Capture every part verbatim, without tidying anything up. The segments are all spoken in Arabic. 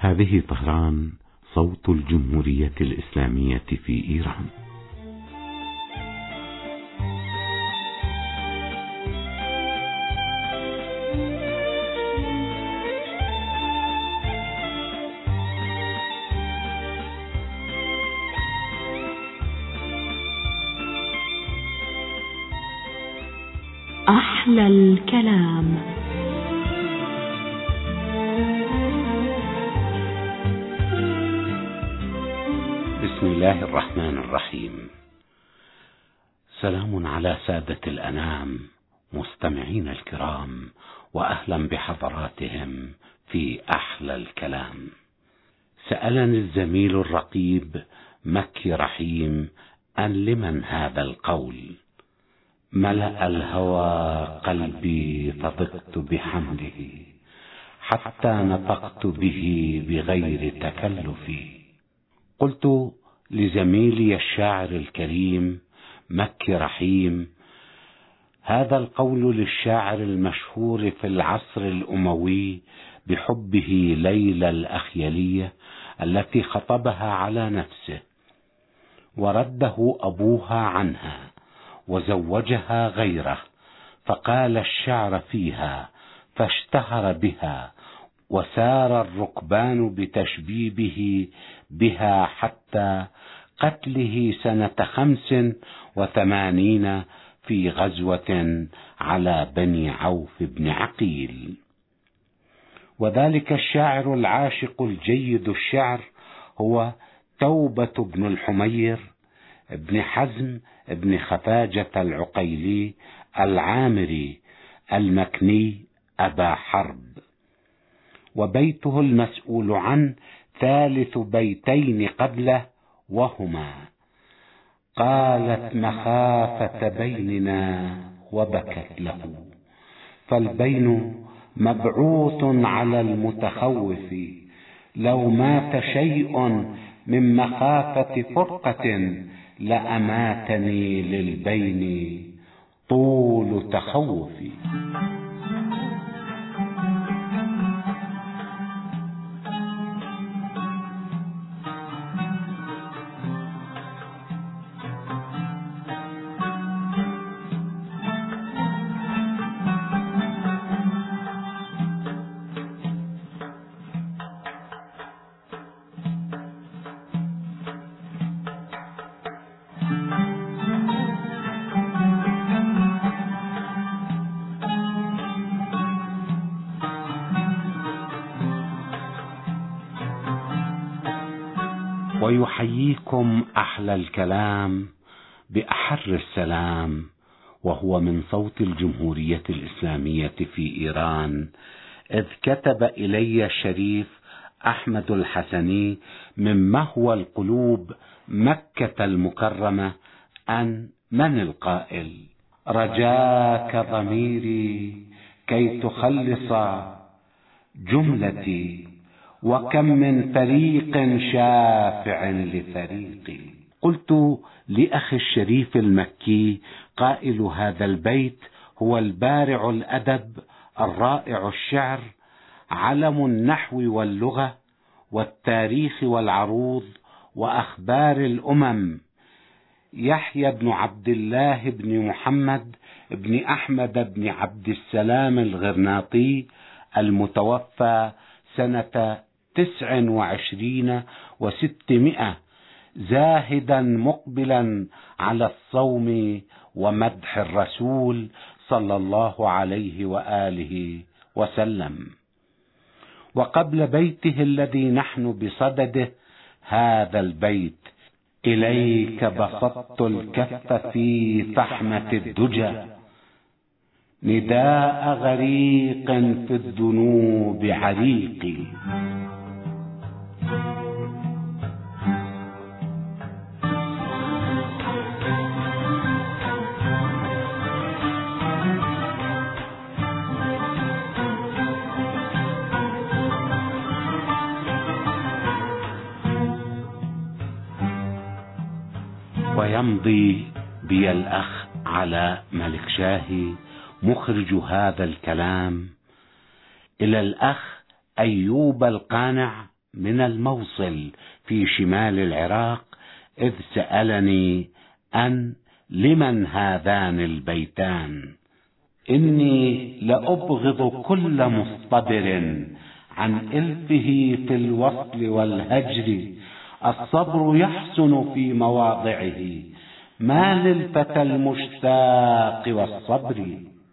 هذه طهران، صوت الجمهورية الإسلامية في إيران. أحلى الكلام. بسم الله الرحمن الرحيم. سلام على سادة الأنام مستمعين الكرام، وأهلا بحضراتهم في أحلى الكلام. سألني الزميل الرقيب مكي رحيم أن لمن هذا القول؟ ملأ الهوى قلبي فضقت بحمله، حتى نطقت به بغير تكلف. قلت لزميلي الشاعر الكريم مكي رحيم: هذا القول للشاعر المشهور في العصر الأموي بحبه ليلى الأخيلية التي خطبها على نفسه، ورده أبوها عنها وزوجها غيره، فقال الشعر فيها فاشتهر بها، وسار الركبان بتشبيبه بها حتى قتله سنة خمس وثمانين في غزوة على بني عوف بن عقيل. وذلك الشاعر العاشق الجيد الشعر هو توبة بن الحمير ابن حزم ابن خفاجة العقيلي العامري المكني أبا حرب، وبيته المسؤول عنه ثالث بيتين قبله، وهما: قالت مخافة بيننا وبكت له، فالبين مبعوث على المتخوف، لو مات شيء من مخافة فرقة لأماتني للبين طول تخوفي. ويحييكم أحلى الكلام بأحر السلام، وهو من صوت الجمهورية الإسلامية في إيران، إذ كتب إلي الشريف أحمد الحسني من مهوى القلوب مكة المكرمة أن من القائل: رجاك ضميري كي تخلص جملتي، وكم من فريق شافع لفريقي. قلت لأخي الشريف المكي قائل هذا البيت هو البارع الأدب الرائع الشعر، علم النحو واللغة والتاريخ والعروض وأخبار الأمم، يحيى بن عبد الله بن محمد بن أحمد بن عبد السلام الغرناطي المتوفى سنة تسع وعشرين وستمائة، زاهدا مقبلا على الصوم ومدح الرسول صلى الله عليه وآله وسلم. وقبل بيته الذي نحن بصدده هذا البيت: إليك بسطت الكف في فحمة الدجى، نداء غريق في الذنوب عريقي. ويمضي بي الأخ علاء ملك شاهي مخرج هذا الكلام إلى الأخ أيوب القانع من الموصل في شمال العراق، إذ سألني أن لمن هذان البيتان: إني لأبغض كل مصطبر عن إلفه في الوصل والهجر، الصبر يحسن في مواضعه، ما للفتى المشتاق والصبر.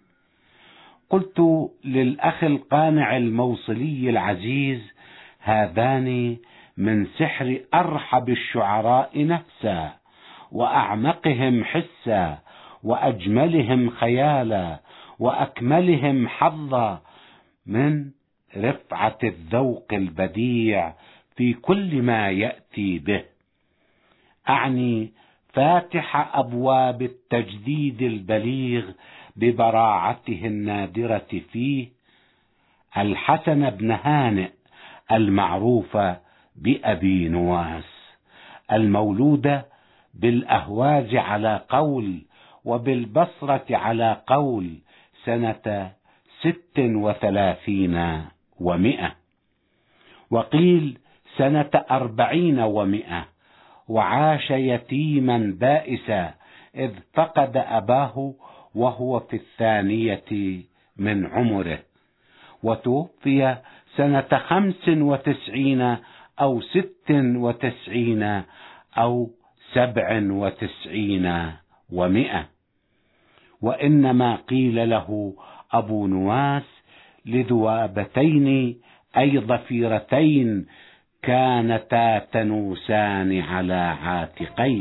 قلت للأخ القانع الموصلي العزيز: هذان من سحر أرحب الشعراء نفسا، وأعمقهم حسا، وأجملهم خيالا، وأكملهم حظا من رفعة الذوق البديع في كل ما يأتي به. أعني فاتح أبواب التجديد البليغ ببراعته النادرة فيه، الحسن بن هانئ المعروف بأبي نواس، المولود بالأهواز على قول وبالبصرة على قول سنة ست وثلاثين ومئة، وقيل سنة أربعين ومئة، وعاش يتيما بائسا إذ فقد أباه وهو في الثانية من عمره، وتوفي سنة خمس وتسعين أو ست وتسعين أو سبع وتسعين ومئة. وإنما قيل له أبو نواس لذوابتين أي ضفيرتين كانتا تنوسان على عاتقيه.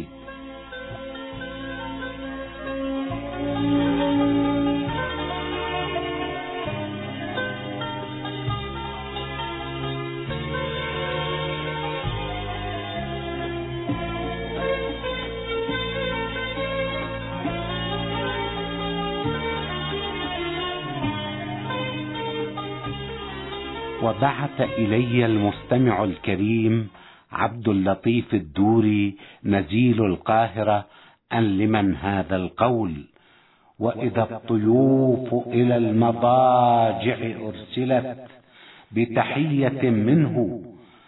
وبعث إلي المستمع الكريم عبد اللطيف الدوري نزيل القاهرة أن لمن هذا القول: وإذا الطيوف إلى المضاجع أرسلت بتحية منه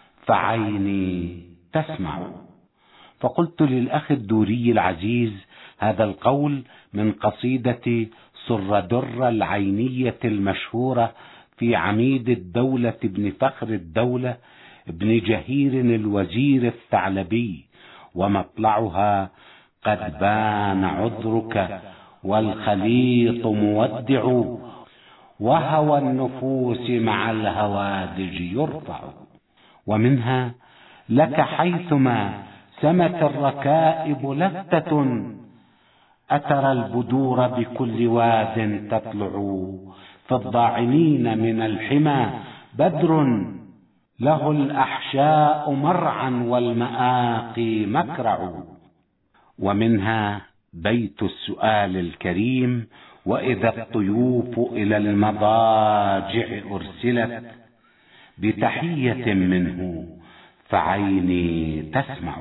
فعيني تسمع. فقلت للأخ الدوري العزيز: هذا القول من قصيدة سردر العينية المشهورة في عميد الدولة ابن فخر الدولة ابن جهير الوزير الثعلبي، ومطلعها: قد بان عذرك والخليط مودع، وهوى النفوس مع الهوادج يرفع. ومنها: لك حيثما سمت الركائب لفتة، أترى البدور بكل واد تطلع، في الضاعنين من الحمى بدر، له الأحشاء مرعا والمآقي مكرع. ومنها بيت السؤال الكريم: وإذا الطيوف إلى المضاجع أرسلت بتحية منه فعيني تسمع.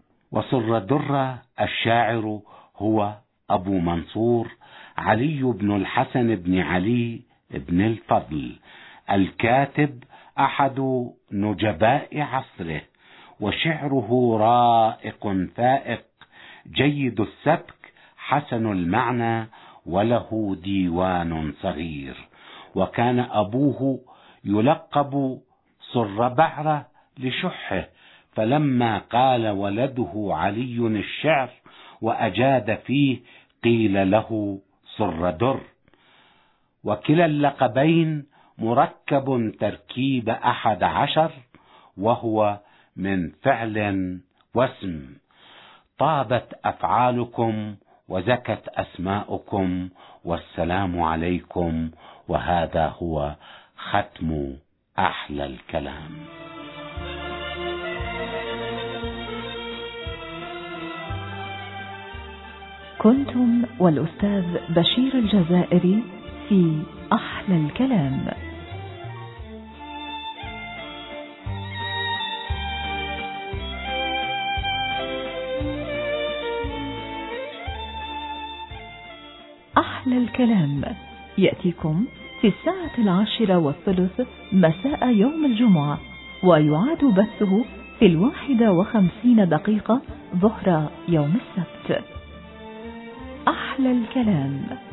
وسردر الشاعر هو أبو منصور علي بن الحسن بن علي بن الفضل، الكاتب أحد نجباء عصره، وشعره رائق فائق جيد السبك حسن المعنى، وله ديوان صغير. وكان أبوه يلقب صربعرة لشحه، فلما قال ولده علي الشعر وأجاد فيه قيل له سردر. وكلا اللقبين مركب تركيب أحد عشر، وهو من فعل واسم. طابت أفعالكم وزكت أسماؤكم، والسلام عليكم، وهذا هو ختم أحلى الكلام. كنتم والأستاذ بشير الجزائري في أحلى الكلام. أحلى الكلام يأتيكم في الساعة العاشرة والثلث مساء يوم الجمعة ويعاد بثه في الواحدة وخمسين دقيقة ظهر يوم السبت. أحلى الكلام.